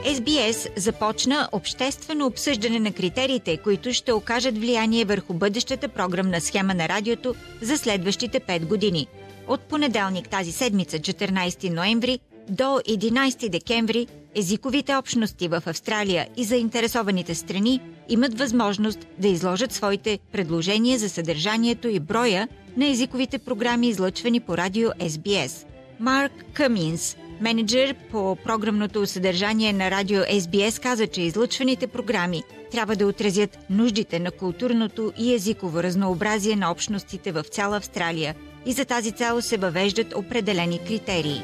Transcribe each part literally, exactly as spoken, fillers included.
Ес Би Ес започна обществено обсъждане на критериите, които ще окажат влияние върху бъдещата програмна схема на радиото за следващите пет години. От понеделник тази седмица, четиринайсети ноември, до единайсети декември, езиковите общности в Австралия и заинтересованите страни имат възможност да изложат своите предложения за съдържанието и броя на езиковите програми, излъчвани по радио Ес Би Ес. Марк Къминс, менеджер по програмното съдържание на радио Ес Би Ес, каза, че излъчваните програми трябва да отразят нуждите на културното и езиково разнообразие на общностите в цяла Австралия и за тази цел се въвеждат определени критерии.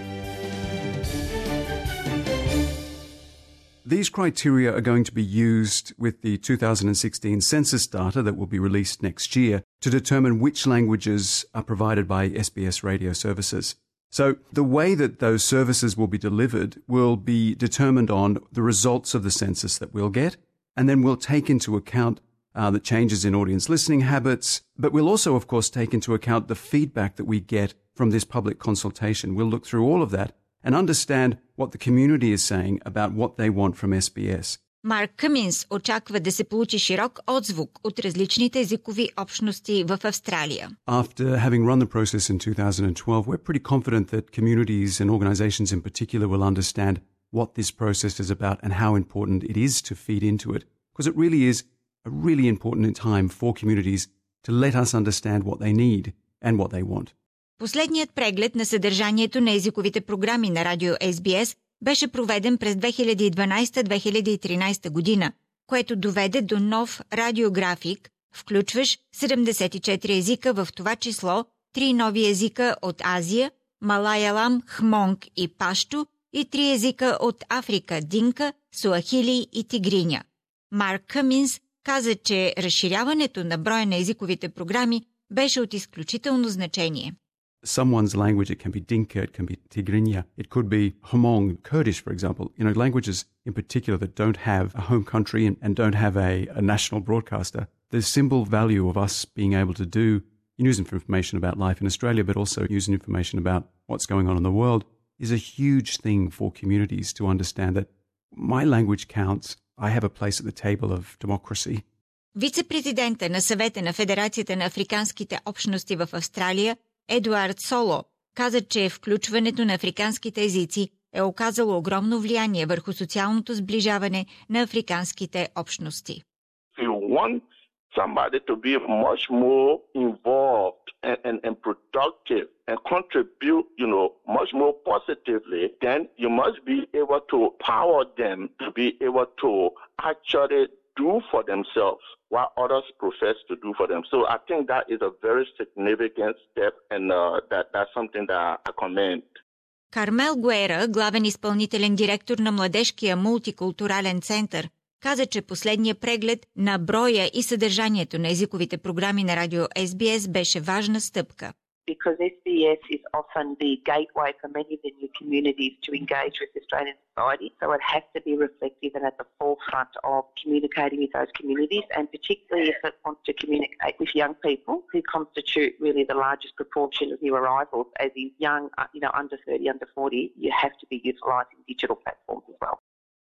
These criteria are going to be used with the two thousand sixteen census data that will be released next year to determine which languages are provided by Ес Би Ес radio services. So the way that those services will be delivered will be determined on the results of the census that we'll get, and then we'll take into account uh, the changes in audience listening habits, but we'll also, of course, take into account the feedback that we get from this public consultation. We'll look through all of that and understand what the community is saying about what they want from Ес Би Ес. Марк Къминс очаква да се получи широк отзвук от различните езикови общности в Австралия. After having run the process in two thousand twelve, we're pretty confident that communities and organizations in particular will understand what this process is about and how important it is to feed into it, because it really is a really important time for communities to let us understand what they need and what they want. Последният преглед на съдържанието на езиковите програми на радио Ес Би Ес беше проведен през две хиляди и дванайсета - две хиляди и тринайсета година, което доведе до нов радиографик, включващ седемдесет и четири езика, в това число три нови езика от Азия – малаялам, хмонг и пашто, и три езика от Африка – динка, суахили и тигриня. Марк Къминс каза, че разширяването на броя на езиковите програми беше от изключително значение. Someone's language, it can be Dinka, it can be Tigrinya, it could be Hmong, Kurdish, for example. You know, languages in particular that don't have a home country and, and don't have a, a national broadcaster. The symbol value of us being able to do, use information about life in Australia, but also using information about what's going on in the world is a huge thing for communities to understand that my language counts. I have a place at the table of democracy. Вице-президента на Съвета на Федерацията на африканските общности в Австралия Едуард Соло каза, че включването на африканските езици е оказало огромно влияние върху социалното сближаване на африканските общности. If you want somebody to be much more involved and, and, and productive and contribute, you know, much more positively, then you must be able to empower them to be able to actually do for themselves what others profess to do for them. So I think that is a very significant step, and uh, that that's something that I commend. Кармел Гуера, главен изпълнителен директор на Младежкия мултикултурален център, каза, че последния преглед на броя и съдържанието на езиковите програми на радио Ес Би Ес беше важна стъпка. Because Ес Би Ес is often the gateway for many of the new communities to engage with Australian society, so it has to be reflective and at the forefront of communicating with those communities, and particularly if it wants to communicate with young people who constitute really the largest proportion of new arrivals, as is young, you know, under thirty, under forty, you have to be utilising digital platforms as well.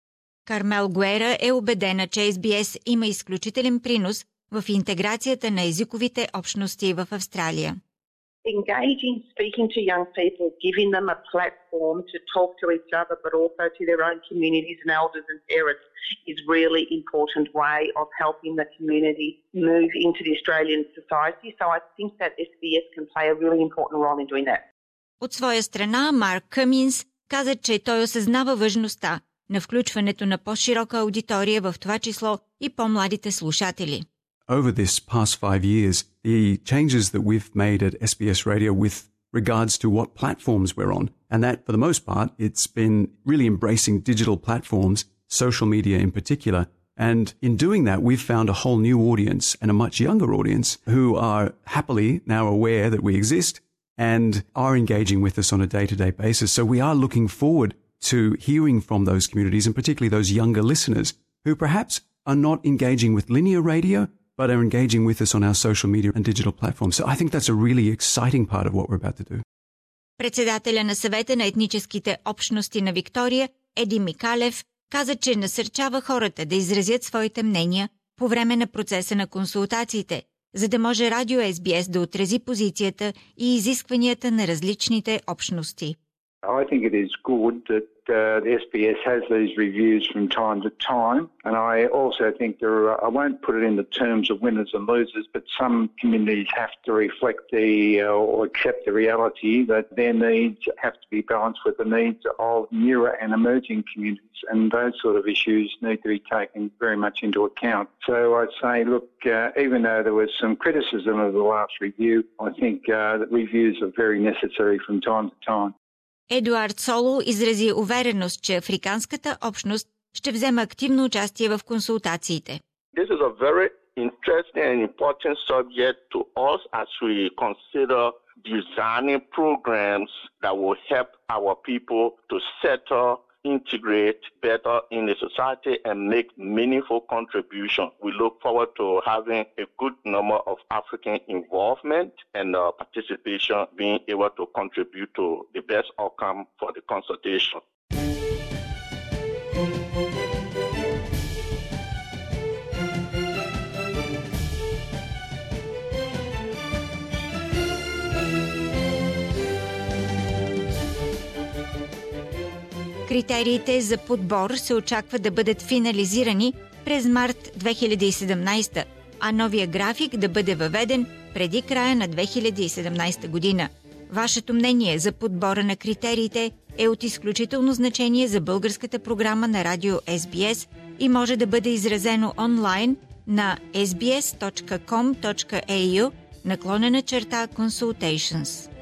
Кармел Гуера е убедена, че Ес Би Ес има изключителен принос в интеграцията на езиковите общности в Австралия. Engaging, speaking to young people, giving them a platform to talk to each other, but also to their own communities and elders and parents, is really important way of helping the community move into the Australian society. So I think that Ес Би Ес can play a really important role in doing that. От своя страна, Марк Къминс каза, че той осъзнава важността на включването на по-широка аудитория, в това число и по-младите слушатели. Over this past five years, the changes that we've made at Ес Би Ес Radio with regards to what platforms we're on, and that for the most part, it's been really embracing digital platforms, social media in particular. And in doing that, we've found a whole new audience and a much younger audience who are happily now aware that we exist and are engaging with us on a day-to-day basis. So we are looking forward to hearing from those communities, and particularly those younger listeners who perhaps are not engaging with linear radio, but are engaging with us on our social media and digital platforms. So I think that's a really exciting part of what we're about to do. Председателя на Съвета на етническите общности на Виктория, Еди Микалев, Каза, че насърчава хората да изразят своите мнения по време на процеса на консултациите, за да може Радио Ес Би Ес да отрази позицията и изискванията на различните общности. I think it is good that uh, the S B S has these reviews from time to time, and I also think there are, I won't put it in the terms of winners and losers, but some communities have to reflect the uh, or accept the reality that their needs have to be balanced with the needs of newer and emerging communities, and those sort of issues need to be taken very much into account. So I'd say, look, uh, even though there was some criticism of the last review, I think uh, that reviews are very necessary from time to time. Едуард Соло изрази увереност, че африканската общност ще вземе активно участие в консултациите. This is a very interesting and important subject to us as we consider designing programs that will help our people to settle, integrate better in the society and make meaningful contribution. We look forward to having a good number of African involvement and uh, participation, being able to contribute to the best outcome for the consultation. Критериите за подбор се очаква да бъдат финализирани през март две хиляди и седемнадесета, а новия график да бъде въведен преди края на две хиляди и седемнадесета година. Вашето мнение за подбора на критериите е от изключително значение за българската програма на Радио Ес Би Ес и може да бъде изразено онлайн на ес би ес точка ком точка ей ю наклонена черта consultations.